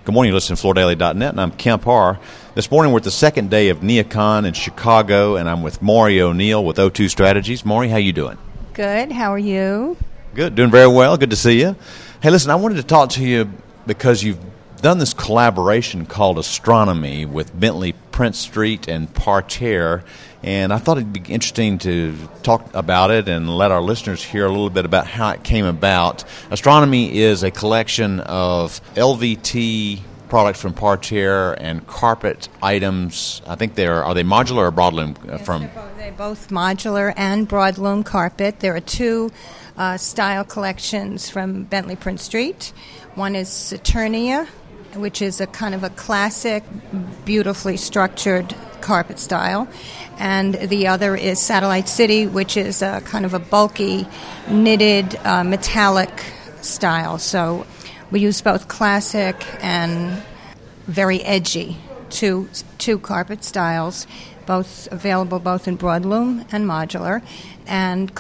Good morning, you listen to FloorDaily.net, and I'm Kemp Harr. This morning we're at the second day of NeoCon in Chicago, and I'm with Maury O'Neill with O2 Strategies. Maury, how you doing? Good. How are you? Good. Doing very well. Good to see you. Hey, listen, I wanted to talk to you because you've done this collaboration called Astronomy with Bentley Prince Street and Parterre, and I thought it'd be interesting to talk about it and let our listeners hear a little bit about how it came about. Astronomy is a collection of LVT products from Parterre and carpet items. I think are they modular or broadloom? Yes, they're both modular and broadloom carpet. There are two style collections from Bentley Prince Street. One is Saturnia, which is a kind of a classic, beautifully structured carpet style. And the other is Satellite City, which is a kind of a bulky, knitted, metallic style. So we use both classic and very edgy, two carpet styles, both available both in broadloom and modular. And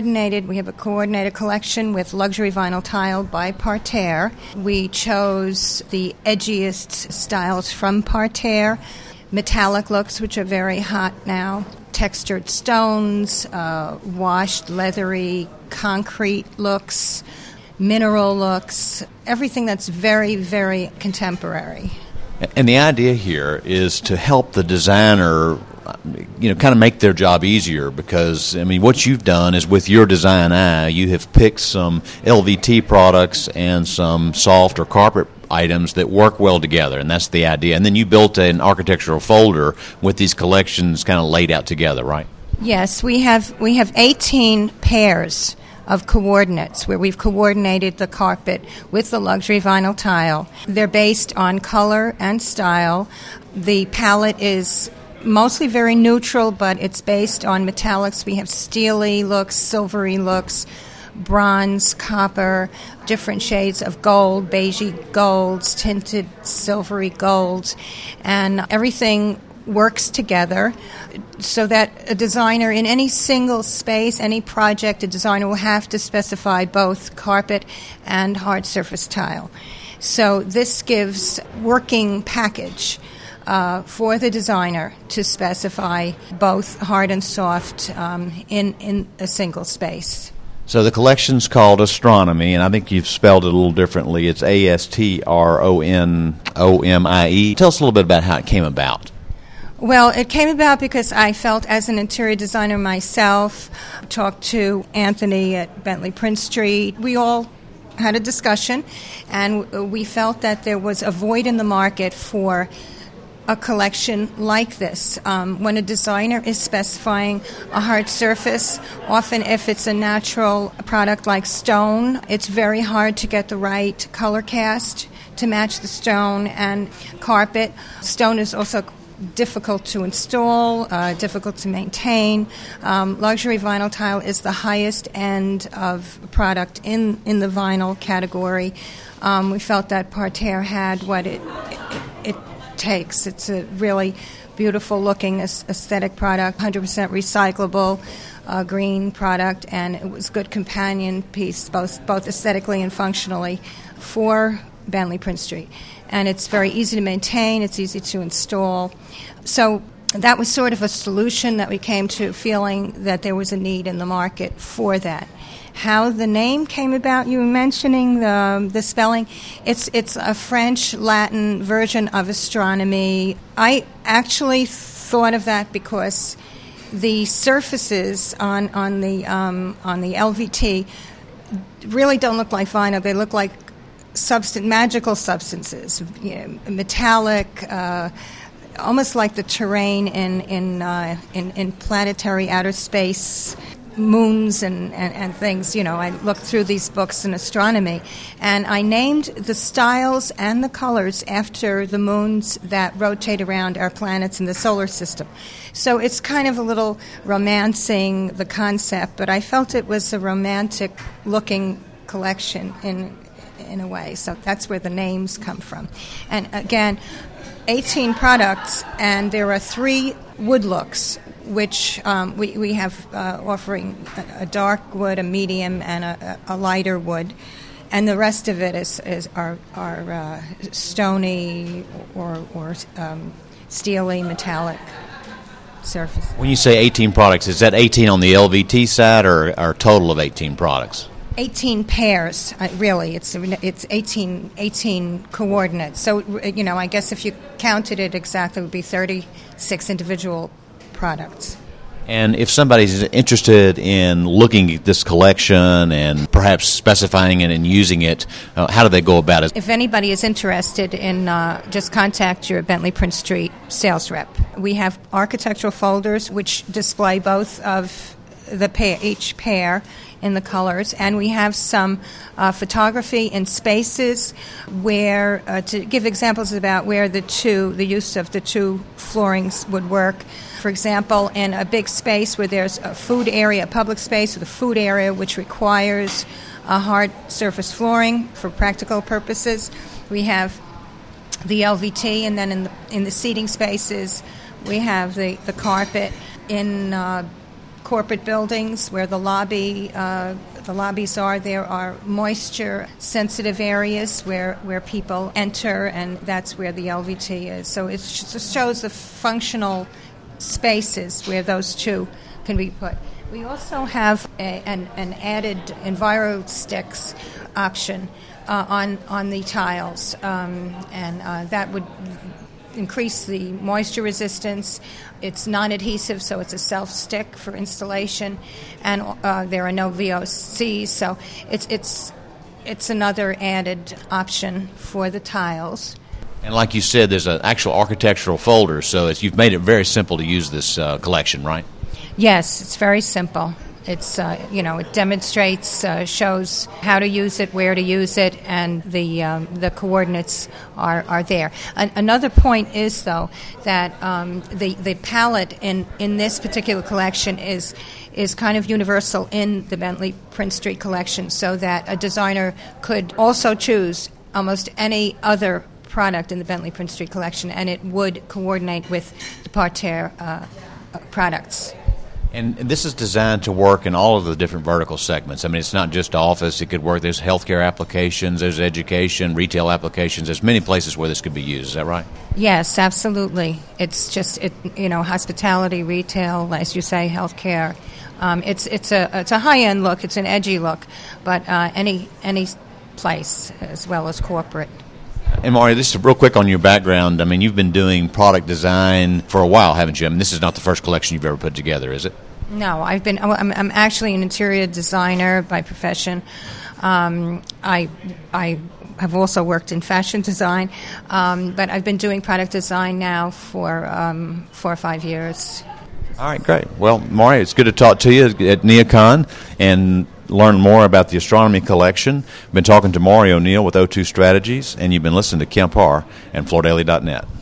we have a coordinated collection with luxury vinyl tile by Parterre. We chose the edgiest styles from Parterre, metallic looks, which are very hot now, textured stones, washed, leathery, concrete looks, mineral looks, everything that's very, very contemporary. And the idea here is to help the designer, kind of make their job easier, because, what you've done is with your design eye, you have picked some LVT products and some soft or carpet items that work well together, and that's the idea. And then you built an architectural folder with these collections kind of laid out together, right? Yes, we have 18 pairs of coordinates where we've coordinated the carpet with the luxury vinyl tile. They're based on color and style. The palette is mostly very neutral, but it's based on metallics. We have steely looks, silvery looks, bronze, copper, different shades of gold, beigey golds, tinted silvery golds, and everything works together so that a designer in any single space, any project, a designer will have to specify both carpet and hard surface tile. So this gives working package for the designer to specify both hard and soft in a single space. So the collection's called Astronomy, and I think you've spelled it a little differently. It's Astronomie. Tell us a little bit about how it came about. Well, it came about because I felt, as an interior designer myself, talked to Anthony at Bentley Prince Street. We all had a discussion, and we felt that there was a void in the market for a collection like this. When a designer is specifying a hard surface, often if it's a natural product like stone, it's very hard to get the right color cast to match the stone and carpet. Stone is also difficult to install, difficult to maintain. Luxury vinyl tile is the highest end of product in the vinyl category. We felt that Parterre had what it takes. It's a really beautiful looking aesthetic product, 100% recyclable green product, and it was a good companion piece, both aesthetically and functionally, for Bentley Prince Street. And it's very easy to maintain, it's easy to install. So that was sort of a solution that we came to, feeling that there was a need in the market for that. How the name came about, you were mentioning the spelling. It's a French-Latin version of astronomy. I actually thought of that because the surfaces on the LVT really don't look like vinyl. They look like magical substances, metallic, almost like the terrain in planetary outer space, moons and things. I looked through these books in astronomy, and I named the styles and the colors after the moons that rotate around our planets in the solar system. So it's kind of a little romancing the concept, but I felt it was a romantic-looking collection in a way. So that's where the names come from. And again, 18 products, and there are 3 wood looks, which we have offering a dark wood, a medium, and a lighter wood. and the rest of it are stony or steely metallic surface. When you say 18 products, is that 18 on the LVT side or a total of 18 products? 18 pairs, really. It's 18 coordinates. So, I guess if you counted it exactly, it would be 36 individual products. And if somebody's interested in looking at this collection and perhaps specifying it and using it, how do they go about it? If anybody is interested in, just contact your Bentley Prince Street sales rep. We have architectural folders which display both of each pair in the colors, and we have some photography in spaces where, to give examples about where the use of the two floorings would work. For example, in a big space where there's a food area, a public space with a food area which requires a hard surface flooring for practical purposes, we have the LVT, and then in the seating spaces we have the carpet. In corporate buildings where the lobbies are, there are moisture-sensitive areas where people enter, and that's where the LVT is. So it just shows the functional spaces where those two can be put. We also have an added EnviroStix option on the tiles, and that would increase the moisture resistance. It's non-adhesive, so it's a self-stick for installation, and there are no VOCs, so it's another added option for the tiles. And like you said, there's an actual architectural folder, so you've made it very simple to use this collection, right? Yes, it's very simple. It's it demonstrates, shows how to use it, where to use it, and the coordinates are there. Another point is, though, that the palette in this particular collection is kind of universal in the Bentley Prince Street collection, so that a designer could also choose almost any other product in the Bentley Prince Street collection, and it would coordinate with the Parterre products. And this is designed to work in all of the different vertical segments. I mean, it's not just office. It could work. There's healthcare applications. There's education, retail applications. There's many places where this could be used. Is that right? Yes, absolutely. It's just hospitality, retail, as you say, healthcare. It's a high-end look. It's an edgy look, but any place as well as corporate. And Mario, this is real quick on your background. I mean, you've been doing product design for a while, haven't you? I mean, this is not the first collection you've ever put together, is it? No, I'm actually an interior designer by profession. I have also worked in fashion design, but I've been doing product design now for 4 or 5 years. All right, great. Well, Mario, it's good to talk to you at NeoCon and learn more about the astronomy collection. I've been talking to Mario O'Neill with O2 Strategies, and you've been listening to Kemp Harr and FloorDaily.net.